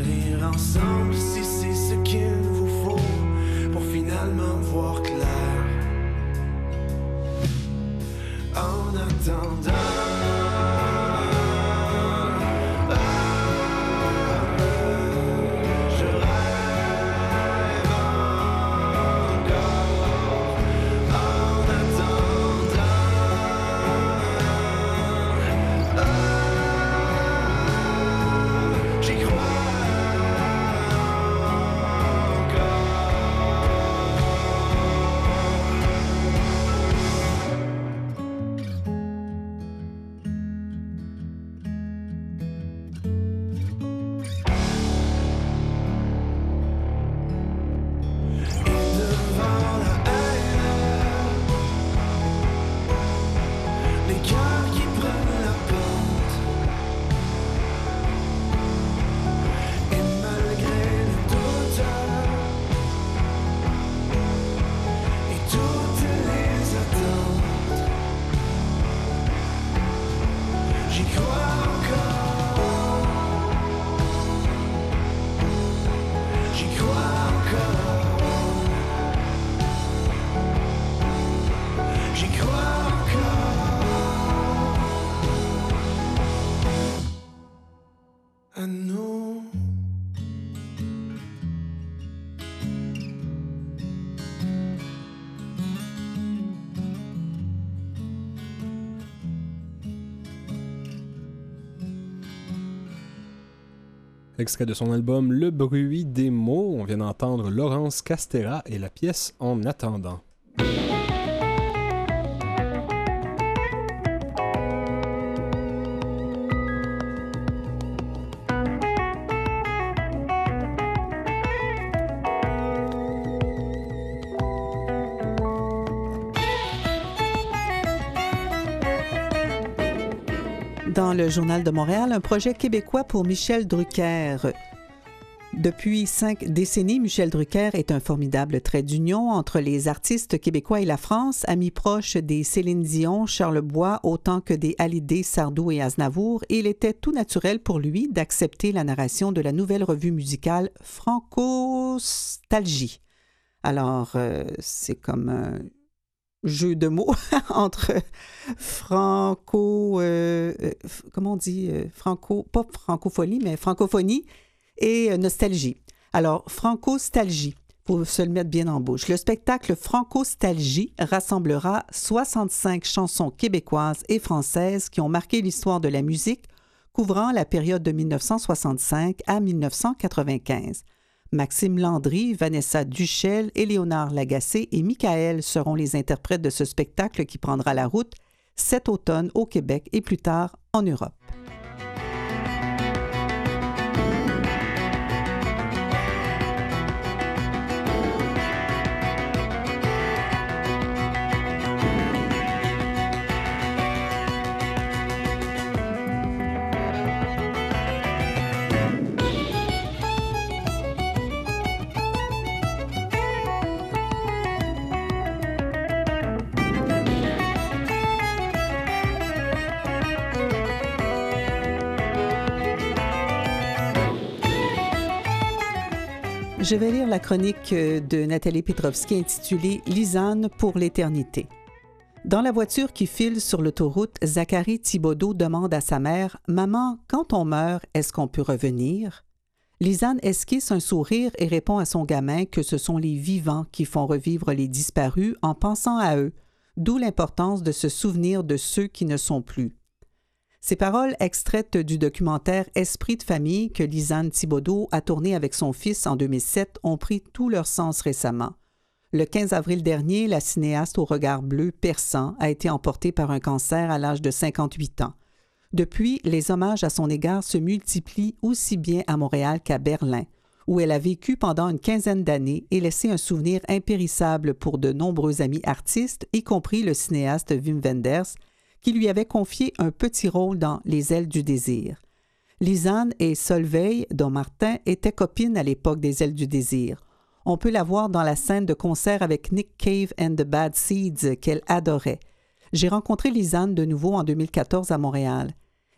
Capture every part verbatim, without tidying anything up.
rire ensemble si c'est ce qu'il vous faut pour finalement voir clair. En attendant. Extrait de son album Le bruit des mots, on vient d'entendre Laurence Castera et la pièce En attendant. Dans le Journal de Montréal, un projet québécois pour Michel Drucker. Depuis cinq décennies, Michel Drucker est un formidable trait d'union entre les artistes québécois et la France, ami proche des Céline Dion, Charles Bois, autant que des Hallyday, Sardou et Aznavour. Et il était tout naturel pour lui d'accepter la narration de la nouvelle revue musicale Francostalgie. Alors, euh, c'est comme un jeu de mots entre franco, euh, comment on dit, euh, franco, pas francophonie, mais francophonie et euh, nostalgie. Alors, Francostalgie, pour se le mettre bien en bouche. Le spectacle Francostalgie rassemblera soixante-cinq chansons québécoises et françaises qui ont marqué l'histoire de la musique, couvrant la période de dix-neuf cent soixante-cinq à dix-neuf cent quatre-vingt-quinze. Maxime Landry, Vanessa Duchel, Éléonard Lagacé et Michael seront les interprètes de ce spectacle qui prendra la route cet automne au Québec et plus tard en Europe. Je vais lire la chronique de Nathalie Petrovski intitulée « Lisanne pour l'éternité ». Dans la voiture qui file sur l'autoroute, Zachary Thibodeau demande à sa mère « Maman, quand on meurt, est-ce qu'on peut revenir ?» Lisanne esquisse un sourire et répond à son gamin que ce sont les vivants qui font revivre les disparus en pensant à eux, d'où l'importance de se souvenir de ceux qui ne sont plus. Ces paroles extraites du documentaire « Esprit de famille » que Lisanne Thibodeau a tourné avec son fils en deux mille sept ont pris tout leur sens récemment. Le quinze avril dernier, la cinéaste au regard bleu perçant a été emportée par un cancer à l'âge de cinquante-huit ans. Depuis, les hommages à son égard se multiplient aussi bien à Montréal qu'à Berlin, où elle a vécu pendant une quinzaine d'années et laissé un souvenir impérissable pour de nombreux amis artistes, y compris le cinéaste Wim Wenders, qui lui avait confié un petit rôle dans Les ailes du désir. Lisanne et Solveig Dommartin étaient copines à l'époque des ailes du désir. On peut la voir dans la scène de concert avec Nick Cave and the Bad Seeds qu'elle adorait. J'ai rencontré Lisanne de nouveau en deux mille quatorze à Montréal.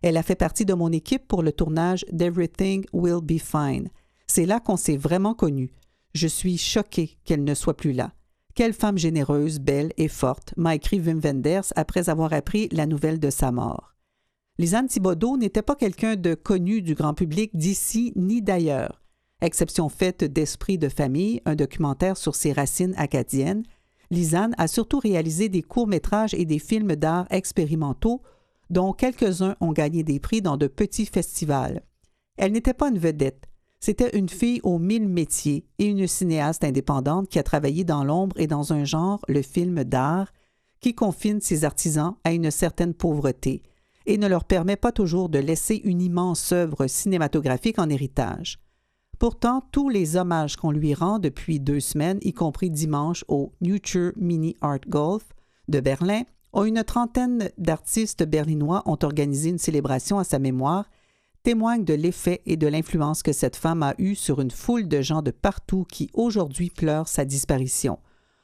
Elle a fait partie de mon équipe pour le tournage d'Everything Will Be Fine. C'est là qu'on s'est vraiment connus. Je suis choquée qu'elle ne soit plus là. Quelle femme généreuse, belle et forte, m'a écrit Wim Wenders après avoir appris la nouvelle de sa mort. Lisanne Thibodeau n'était pas quelqu'un de connu du grand public d'ici ni d'ailleurs. Exception faite d'Esprit de famille, un documentaire sur ses racines acadiennes, Lisanne a surtout réalisé des courts-métrages et des films d'art expérimentaux, dont quelques-uns ont gagné des prix dans de petits festivals. Elle n'était pas une vedette. C'était une fille aux mille métiers et une cinéaste indépendante qui a travaillé dans l'ombre et dans un genre, le film d'art, qui confine ses artisans à une certaine pauvreté et ne leur permet pas toujours de laisser une immense œuvre cinématographique en héritage. Pourtant, tous les hommages qu'on lui rend depuis deux semaines, y compris dimanche au Future Mini Art Golf de Berlin, où une trentaine d'artistes berlinois ont organisé une célébration à sa mémoire, témoignent de l'effet et de l'influence que cette femme a eue sur une foule de gens de partout qui aujourd'hui pleurent sa disparition.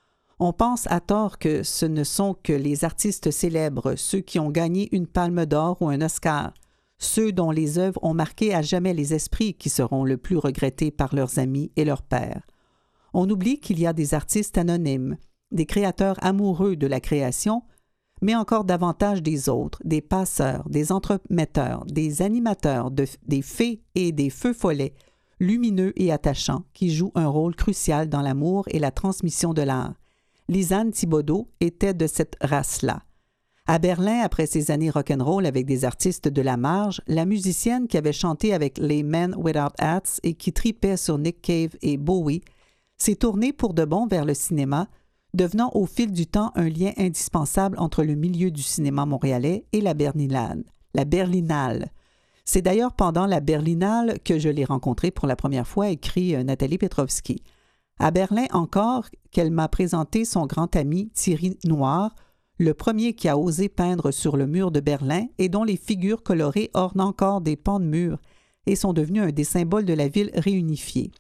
On pense à tort que ce ne sont que les artistes célèbres, ceux qui ont gagné une palme d'or ou un Oscar, ceux dont les œuvres ont marqué à jamais les esprits qui seront le plus regrettés par leurs amis et leurs pairs. On oublie qu'il y a des artistes anonymes, des créateurs amoureux de la création, mais encore davantage des autres, des passeurs, des entremetteurs, des animateurs, de, des fées et des feux follets, lumineux et attachants, qui jouent un rôle crucial dans l'amour et la transmission de l'art. Lisanne Thibodeau était de cette race-là. À Berlin, après ses années rock'n'roll avec des artistes de la marge, la musicienne qui avait chanté avec les Men Without Hats et qui tripait sur Nick Cave et Bowie, s'est tournée pour de bon vers le cinéma, devenant au fil du temps un lien indispensable entre le milieu du cinéma montréalais et la Berlinale. La Berlinale. C'est d'ailleurs pendant la Berlinale que je l'ai rencontrée pour la première fois, écrit Nathalie Petrovski. À Berlin encore, qu'elle m'a présenté son grand ami Thierry Noir, le premier qui a osé peindre sur le mur de Berlin et dont les figures colorées ornent encore des pans de murs et sont devenues un des symboles de la ville réunifiée.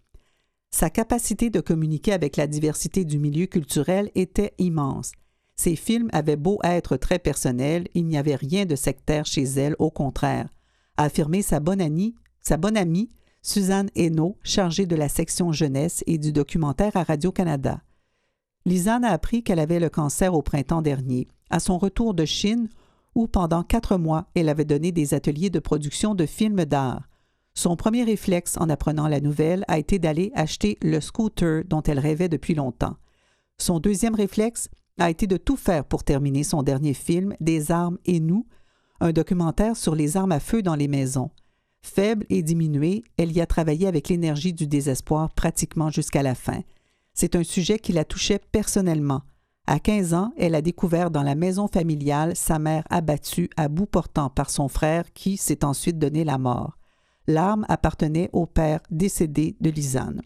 Sa capacité de communiquer avec la diversité du milieu culturel était immense. Ses films avaient beau être très personnels, il n'y avait rien de sectaire chez elle, au contraire, a affirmé sa bonne amie, sa bonne amie Suzanne Hainaut, chargée de la section jeunesse et du documentaire à Radio-Canada. Lisanne a appris qu'elle avait le cancer au printemps dernier, à son retour de Chine, où pendant quatre mois, elle avait donné des ateliers de production de films d'art. Son premier réflexe en apprenant la nouvelle a été d'aller acheter le scooter dont elle rêvait depuis longtemps. Son deuxième réflexe a été de tout faire pour terminer son dernier film, Des armes et nous, un documentaire sur les armes à feu dans les maisons. Faible et diminuée, elle y a travaillé avec l'énergie du désespoir pratiquement jusqu'à la fin. C'est un sujet qui la touchait personnellement. À quinze ans, elle a découvert dans la maison familiale sa mère abattue à bout portant par son frère qui s'est ensuite donné la mort. L'arme appartenait au père décédé de Lisanne.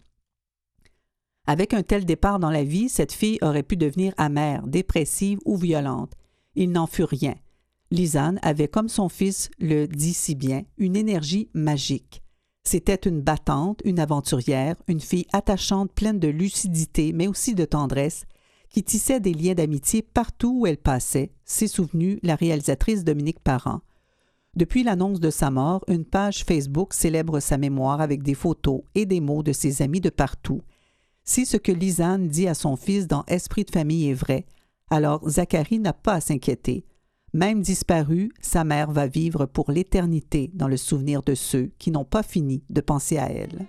Avec un tel départ dans la vie, cette fille aurait pu devenir amère, dépressive ou violente. Il n'en fut rien. Lisanne avait, comme son fils le dit si bien, une énergie magique. C'était une battante, une aventurière, une fille attachante, pleine de lucidité, mais aussi de tendresse, qui tissait des liens d'amitié partout où elle passait, s'est souvenue la réalisatrice Dominique Parent. Depuis l'annonce de sa mort, une page Facebook célèbre sa mémoire avec des photos et des mots de ses amis de partout. Si ce que Lisanne dit à son fils dans Esprit de famille est vrai, alors Zacharie n'a pas à s'inquiéter. Même disparue, sa mère va vivre pour l'éternité dans le souvenir de ceux qui n'ont pas fini de penser à elle.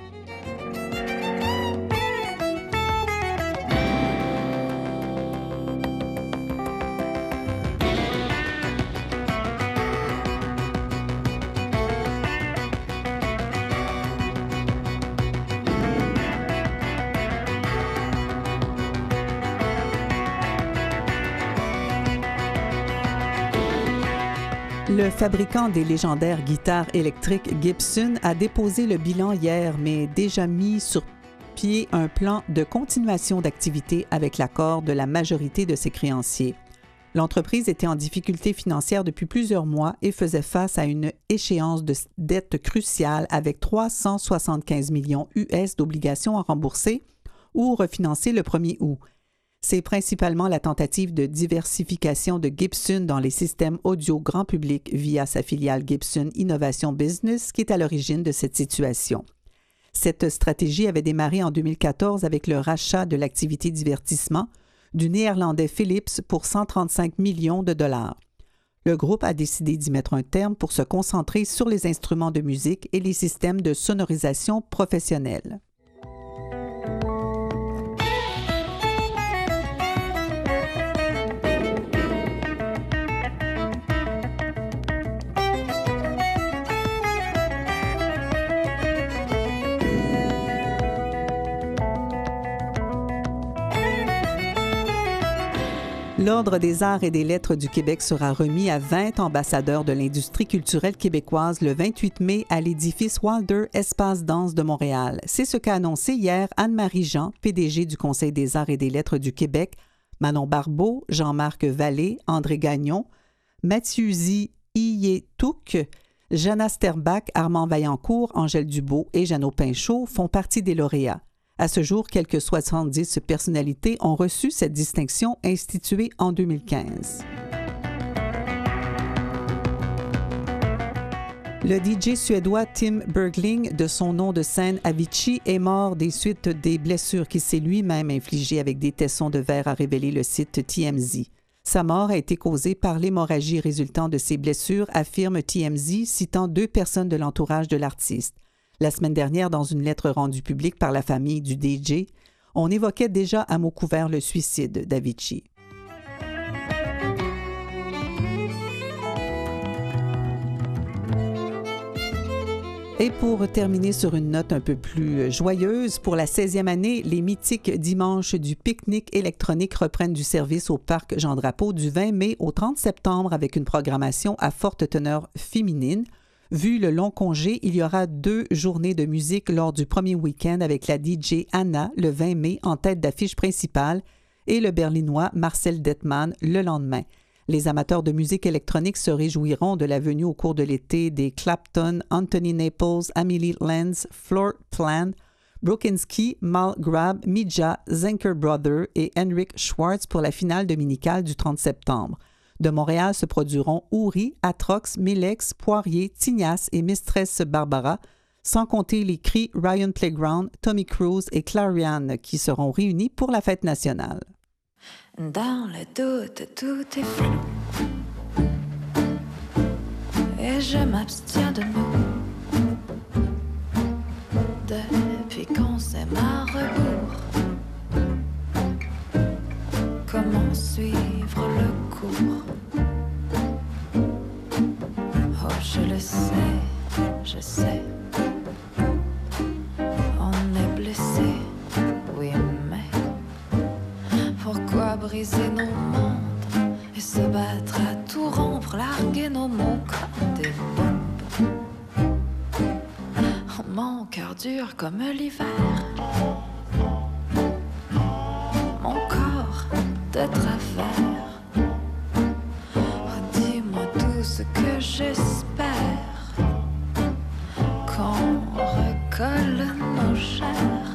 Le fabricant des légendaires guitares électriques Gibson a déposé le bilan hier, mais déjà mis sur pied un plan de continuation d'activité avec l'accord de la majorité de ses créanciers. L'entreprise était en difficulté financière depuis plusieurs mois et faisait face à une échéance de dette cruciale avec trois cent soixante-quinze millions U S d'obligations à rembourser ou refinancer le premier août. C'est principalement la tentative de diversification de Gibson dans les systèmes audio grand public via sa filiale Gibson Innovation Business qui est à l'origine de cette situation. Cette stratégie avait démarré en deux mille quatorze avec le rachat de l'activité divertissement du néerlandais Philips pour cent trente-cinq millions de dollars. Le groupe a décidé d'y mettre un terme pour se concentrer sur les instruments de musique et les systèmes de sonorisation professionnels. L'Ordre des arts et des lettres du Québec sera remis à vingt ambassadeurs de l'industrie culturelle québécoise le vingt-huit mai à l'édifice Wilder Espace Danse de Montréal. C'est ce qu'a annoncé hier Anne-Marie Jean, P D G du Conseil des arts et des lettres du Québec, Manon Barbeau, Jean-Marc Vallée, André Gagnon, Mathieusi Iyetouk, Jana Sterbach, Armand Vaillancourt, Angèle Dubois et Jeannot Pinchot font partie des lauréats. À ce jour, quelques soixante-dix personnalités ont reçu cette distinction instituée en deux mille quinze. Le D J suédois Tim Bergling, de son nom de scène Avicii, est mort des suites des blessures qu'il s'est lui-même infligées avec des tessons de verre, a révélé le site T M Z. Sa mort a été causée par l'hémorragie résultant de ses blessures, affirme T M Z, citant deux personnes de l'entourage de l'artiste. La semaine dernière, dans une lettre rendue publique par la famille du D J, on évoquait déjà à mots couverts le suicide d'Avicii. Et pour terminer sur une note un peu plus joyeuse, pour la seizième année, les mythiques dimanches du pique-nique électronique reprennent du service au parc Jean-Drapeau du vingt mai au trente septembre avec une programmation à forte teneur féminine. Vu le long congé, il y aura deux journées de musique lors du premier week-end avec la D J Anna le vingt mai en tête d'affiche principale et le Berlinois Marcel Detman le lendemain. Les amateurs de musique électronique se réjouiront de la venue au cours de l'été des Clapton, Anthony Naples, Amelie Lenz, Floor Plan, Brokinski, Mal Grab, Mija, Zenker Brother et Henrik Schwartz pour la finale dominicale du trente septembre. De Montréal se produiront Ouri, Atrox, Melex, Poirier, Tignas et Mistress Barbara, sans compter les cris Ryan Playground, Tommy Cruise et Clarion qui seront réunis pour la fête nationale. Dans le doute, tout est flou. Et je m'abstiens de nous. Depuis qu'on s'aime à rebours. Comment suivre le cours? Oh, je le sais, je sais. On est blessé, oui, mais pourquoi briser nos mondes et se battre à tout rompre, larguer nos mots comme des bombes? Oh, mon cœur dur comme l'hiver. Mon corps de travers. Oh, dis-moi tout ce que j'espère. Qu'on recolle nos chairs.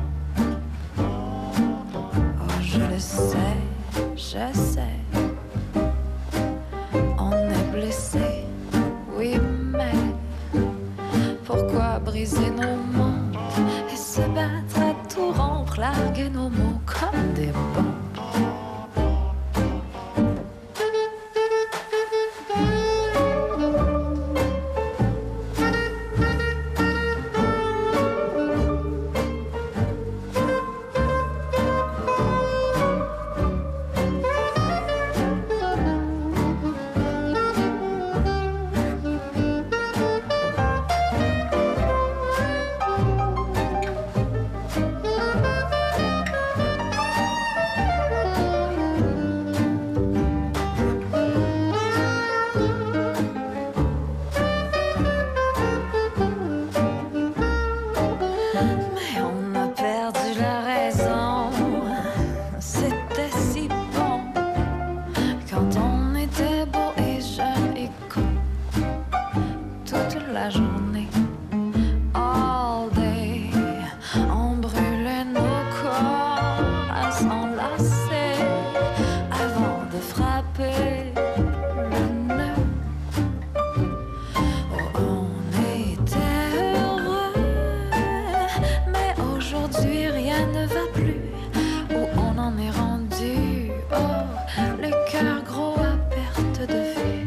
Oh, je le sais, je sais. On est blessé, oui, mais pourquoi briser nos mondes et se battre à tout rompre, larguer nos mots comme des bombes? Say Aujourd'hui rien ne va plus, où on en est rendu. Oh, le cœur gros à perte de vue.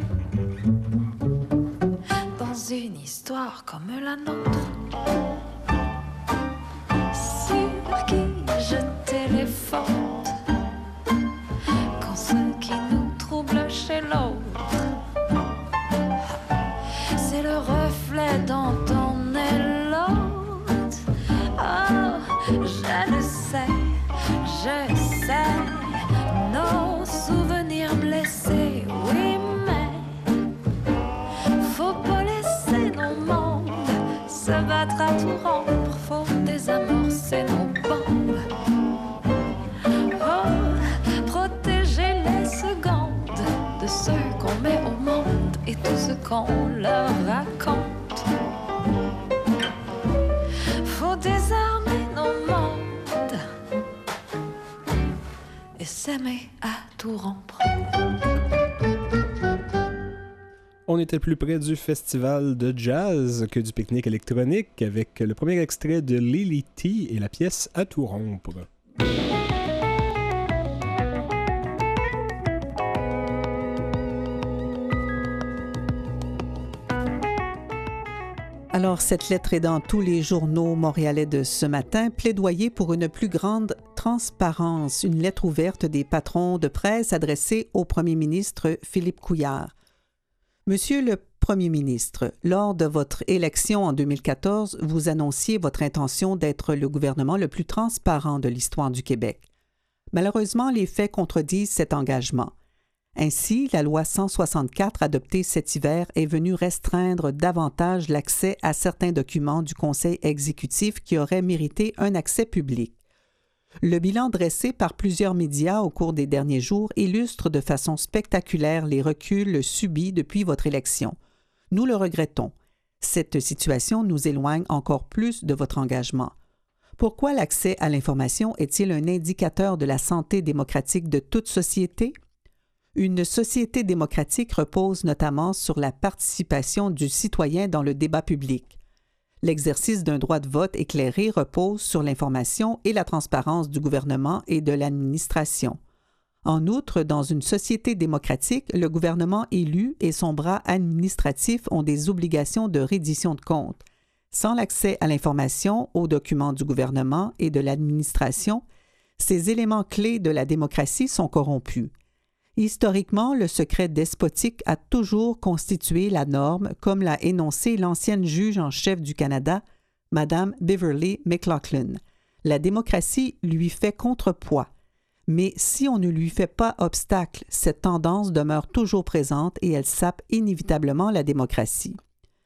Dans une histoire comme la nôtre, sur qui jeter les fautes, quand ce qui nous trouble chez l'autre, c'est le reflet dont on est l'autre. Oh, je le sais, je sais, nos souvenirs blessés, oui, mais faut pas laisser nos mondes se battre à tout rompre, faut désamorcer nos bombes. Oh, protéger les secondes de ceux qu'on met au monde et tout ce qu'on leur raconte. Faut désarmer nos mondes et s'aimer à tout rompre. On était plus près du festival de jazz que du pique-nique électronique avec le premier extrait de Lily T et la pièce À tout rompre. Alors, cette lettre est dans tous les journaux montréalais de ce matin. Plaidoyer pour une plus grande transparence. Une lettre ouverte des patrons de presse adressée au premier ministre Philippe Couillard. Monsieur le Premier ministre, lors de votre élection en deux mille quatorze, vous annonciez votre intention d'être le gouvernement le plus transparent de l'histoire du Québec. Malheureusement, les faits contredisent cet engagement. Ainsi, la loi cent soixante-quatre adoptée cet hiver est venue restreindre davantage l'accès à certains documents du Conseil exécutif qui auraient mérité un accès public. Le bilan dressé par plusieurs médias au cours des derniers jours illustre de façon spectaculaire les reculs subis depuis votre élection. Nous le regrettons. Cette situation nous éloigne encore plus de votre engagement. Pourquoi l'accès à l'information est-il un indicateur de la santé démocratique de toute société? Une société démocratique repose notamment sur la participation du citoyen dans le débat public. L'exercice d'un droit de vote éclairé repose sur l'information et la transparence du gouvernement et de l'administration. En outre, dans une société démocratique, le gouvernement élu et son bras administratif ont des obligations de reddition de comptes. Sans l'accès à l'information, aux documents du gouvernement et de l'administration, ces éléments clés de la démocratie sont corrompus. Historiquement, le secret despotique a toujours constitué la norme, comme l'a énoncé l'ancienne juge en chef du Canada, Mme Beverly McLaughlin. La démocratie lui fait contrepoids. Mais si on ne lui fait pas obstacle, cette tendance demeure toujours présente et elle sape inévitablement la démocratie.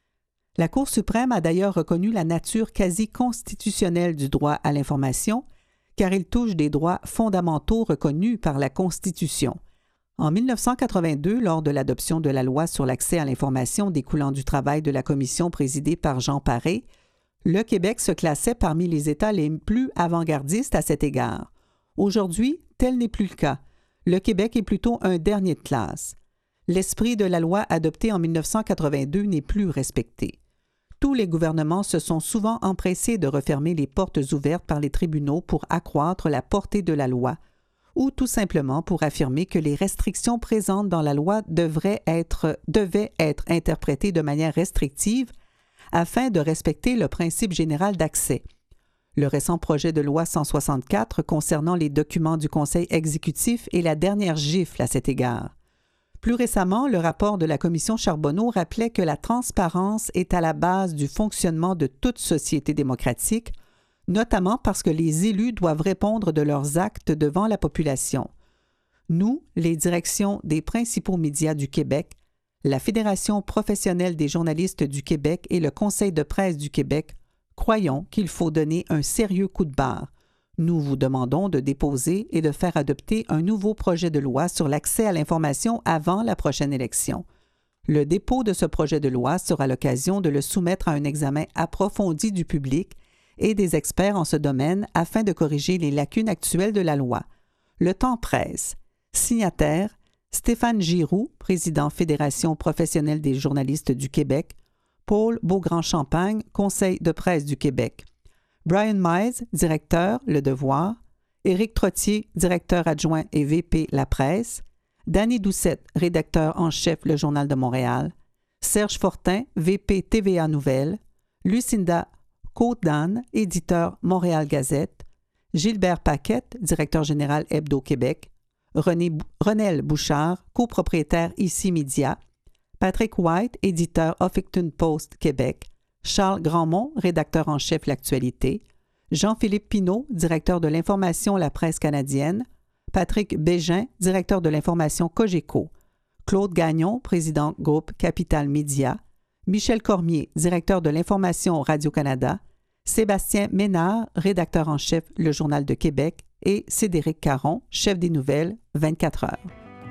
La Cour suprême a d'ailleurs reconnu la nature quasi constitutionnelle du droit à l'information, car il touche des droits fondamentaux reconnus par la Constitution. En mille neuf cent quatre-vingt-deux, lors de l'adoption de la loi sur l'accès à l'information découlant du travail de la commission présidée par Jean Paré, le Québec se classait parmi les États les plus avant-gardistes à cet égard. Aujourd'hui, tel n'est plus le cas. Le Québec est plutôt un dernier de classe. L'esprit de la loi adoptée en mille neuf cent quatre-vingt-deux n'est plus respecté. Tous les gouvernements se sont souvent empressés de refermer les portes ouvertes par les tribunaux pour accroître la portée de la loi, ou tout simplement pour affirmer que les restrictions présentes dans la loi devraient être, devaient être interprétées de manière restrictive afin de respecter le principe général d'accès. Le récent projet de loi cent soixante-quatre concernant les documents du Conseil exécutif est la dernière gifle à cet égard. Plus récemment, le rapport de la commission Charbonneau rappelait que la transparence est à la base du fonctionnement de toute société démocratique, notamment parce que les élus doivent répondre de leurs actes devant la population. Nous, les directions des principaux médias du Québec, la Fédération professionnelle des journalistes du Québec et le Conseil de presse du Québec, croyons qu'il faut donner un sérieux coup de barre. Nous vous demandons de déposer et de faire adopter un nouveau projet de loi sur l'accès à l'information avant la prochaine élection. Le dépôt de ce projet de loi sera l'occasion de le soumettre à un examen approfondi du public et des experts en ce domaine afin de corriger les lacunes actuelles de la loi. Le temps presse. Signataires, Stéphane Giroux, président Fédération professionnelle des journalistes du Québec, Paul Beaugrand-Champagne, Conseil de presse du Québec. Brian Mize, directeur Le Devoir, Éric Trottier, directeur adjoint et V P La Presse, Danny Doucette, rédacteur en chef Le Journal de Montréal, Serge Fortin, V P T V A Nouvelles, Lucinda Côte-d'Anne, éditeur Montréal Gazette, Gilbert Paquette, directeur général Hebdo Québec, René, Renel Bouchard, copropriétaire Ici Média, Patrick White, éditeur Huffington Post Québec, Charles Grandmont, rédacteur en chef L'Actualité, Jean-Philippe Pinault, directeur de l'information La Presse canadienne, Patrick Bégin, directeur de l'information Cogeco, Claude Gagnon, président groupe Capital Média, Michel Cormier, directeur de l'information Radio-Canada, Sébastien Ménard, rédacteur en chef Le Journal de Québec et Cédric Caron, chef des nouvelles vingt-quatre heures.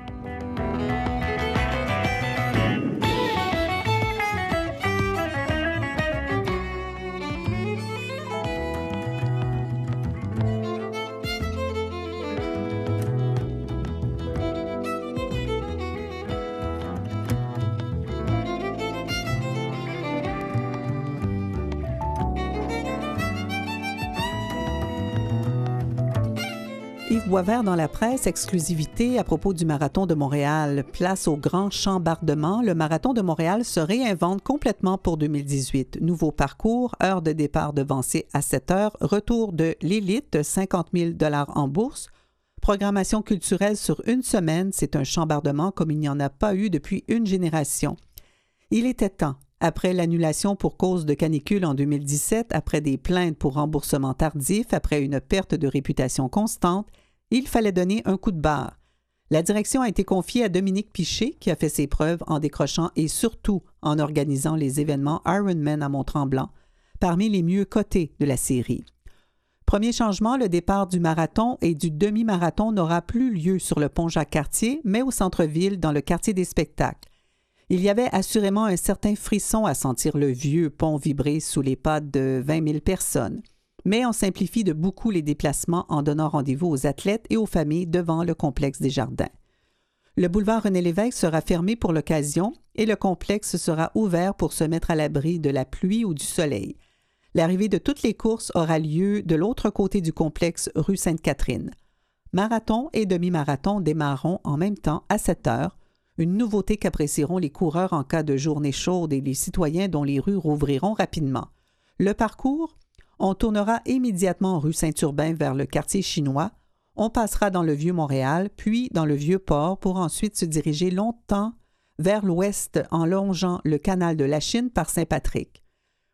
Yves Boisvert dans la presse, exclusivité à propos du Marathon de Montréal. Place au grand chambardement, le Marathon de Montréal se réinvente complètement pour deux mille dix-huit. Nouveau parcours, heure de départ devancée à sept heures, retour de l'élite, cinquante mille dollars en bourse. Programmation culturelle sur une semaine, c'est un chambardement comme il n'y en a pas eu depuis une génération. Il était temps. Après l'annulation pour cause de canicule en deux mille dix-sept, après des plaintes pour remboursement tardif, après une perte de réputation constante, il fallait donner un coup de barre. La direction a été confiée à Dominique Piché, qui a fait ses preuves en décrochant et surtout en organisant les événements Ironman à Mont-Tremblant, parmi les mieux cotés de la série. Premier changement, le départ du marathon et du demi-marathon n'aura plus lieu sur le pont Jacques-Cartier, mais au centre-ville, dans le quartier des spectacles. Il y avait assurément un certain frisson à sentir le vieux pont vibrer sous les pas de vingt mille personnes. Mais on simplifie de beaucoup les déplacements en donnant rendez-vous aux athlètes et aux familles devant le complexe des Jardins. Le boulevard René-Lévesque sera fermé pour l'occasion et le complexe sera ouvert pour se mettre à l'abri de la pluie ou du soleil. L'arrivée de toutes les courses aura lieu de l'autre côté du complexe rue Sainte-Catherine. Marathon et demi-marathon démarreront en même temps à sept heures, une nouveauté qu'apprécieront les coureurs en cas de journée chaude et les citoyens dont les rues rouvriront rapidement. Le parcours, on tournera immédiatement rue Saint-Urbain vers le quartier chinois, on passera dans le Vieux-Montréal, puis dans le Vieux-Port pour ensuite se diriger longtemps vers l'ouest en longeant le canal de la Chine par Saint-Patrick.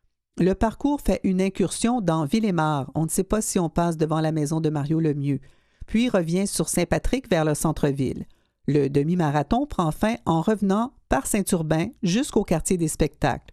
Le parcours fait une incursion dans Ville-et-Mare, on ne sait pas si on passe devant la maison de Mario Lemieux, puis revient sur Saint-Patrick vers le centre-ville. Le demi-marathon prend fin en revenant par Saint-Urbain jusqu'au quartier des spectacles.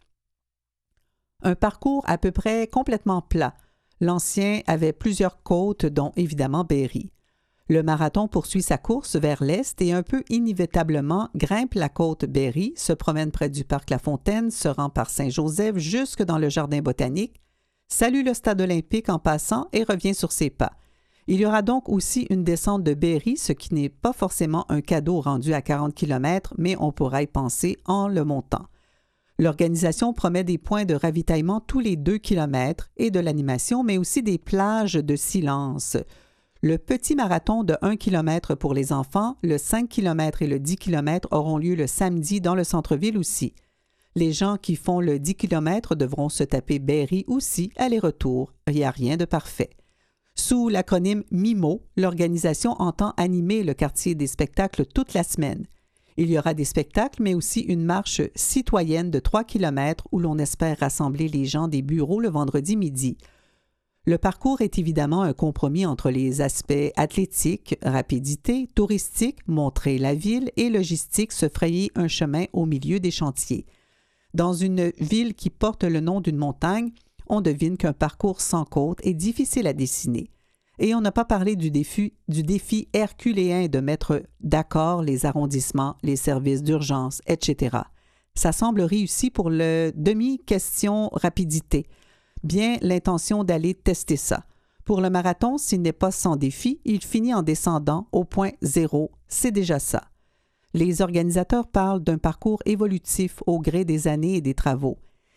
Un parcours à peu près complètement plat. L'ancien avait plusieurs côtes, dont évidemment Berry. Le marathon poursuit sa course vers l'est et un peu inévitablement grimpe la côte Berry, se promène près du parc La Fontaine, se rend par Saint-Joseph jusque dans le jardin botanique, salue le stade olympique en passant et revient sur ses pas. Il y aura donc aussi une descente de Berry, ce qui n'est pas forcément un cadeau rendu à quarante kilomètres, mais on pourra y penser en le montant. L'organisation promet des points de ravitaillement tous les deux kilomètres et de l'animation, mais aussi des plages de silence. Le petit marathon de un kilomètre pour les enfants, le cinq kilomètres et le dix kilomètres auront lieu le samedi dans le centre-ville aussi. Les gens qui font le dix kilomètres devront se taper Berry aussi, aller-retour. Il n'y a rien de parfait. Sous l'acronyme MIMO, l'organisation entend animer le quartier des spectacles toute la semaine. Il y aura des spectacles, mais aussi une marche citoyenne de trois kilomètres où l'on espère rassembler les gens des bureaux le vendredi midi. Le parcours est évidemment un compromis entre les aspects athlétiques, rapidité, touristique, montrer la ville et logistique, se frayer un chemin au milieu des chantiers. Dans une ville qui porte le nom d'une montagne, on devine qu'un parcours sans côte est difficile à dessiner. Et on n'a pas parlé du défi, du défi herculéen de mettre d'accord les arrondissements, les services d'urgence, et cetera. Ça semble réussi pour le demi-question rapidité. Bien l'intention d'aller tester ça. Pour le marathon, s'il n'est pas sans défi, il finit en descendant au point zéro. C'est déjà ça. Les organisateurs parlent d'un parcours évolutif au gré des années et des travaux.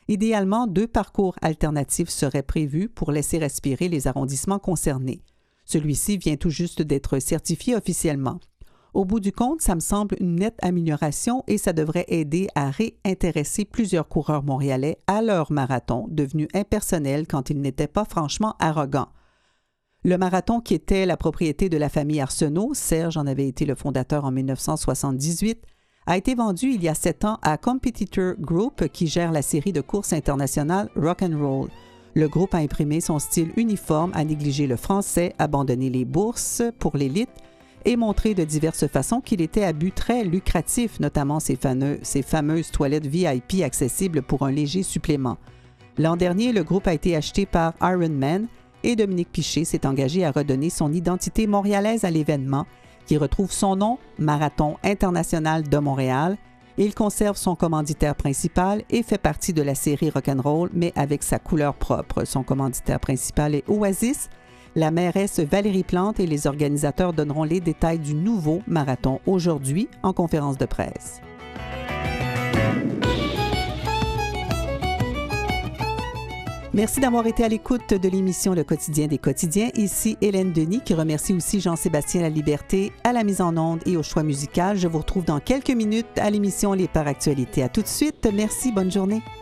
Idéalement, deux parcours alternatifs seraient prévus pour laisser respirer les arrondissements concernés. Celui-ci vient tout juste d'être certifié officiellement. Au bout du compte, ça me semble une nette amélioration et ça devrait aider à réintéresser plusieurs coureurs montréalais à leur marathon, devenu impersonnel quand ils n'étaient pas franchement arrogants. Le marathon, qui était la propriété de la famille Arsenault, Serge en avait été le fondateur en dix-neuf cent soixante-dix-huit, a été vendu il y a sept ans à Competitor Group, qui gère la série de courses internationales Rock'n'Roll. Le groupe a imprimé son style uniforme, a négligé le français, abandonné les bourses pour l'élite et montré de diverses façons qu'il était à but très lucratif, notamment ses, fameux, ses fameuses toilettes V I P accessibles pour un léger supplément. L'an dernier, le groupe a été acheté par Ironman et Dominique Piché s'est engagé à redonner son identité montréalaise à l'événement, qui retrouve son nom, Marathon international de Montréal. Il conserve son commanditaire principal et fait partie de la série Rock'n'Roll, mais avec sa couleur propre. Son commanditaire principal est Oasis. La mairesse Valérie Plante et les organisateurs donneront les détails du nouveau marathon aujourd'hui en conférence de presse. Merci d'avoir été à l'écoute de l'émission Le Quotidien des quotidiens. Ici Hélène Denis qui remercie aussi Jean-Sébastien Laliberté à la mise en onde et au choix musical. Je vous retrouve dans quelques minutes à l'émission Les Par Actualités. À tout de suite. Merci. Bonne journée.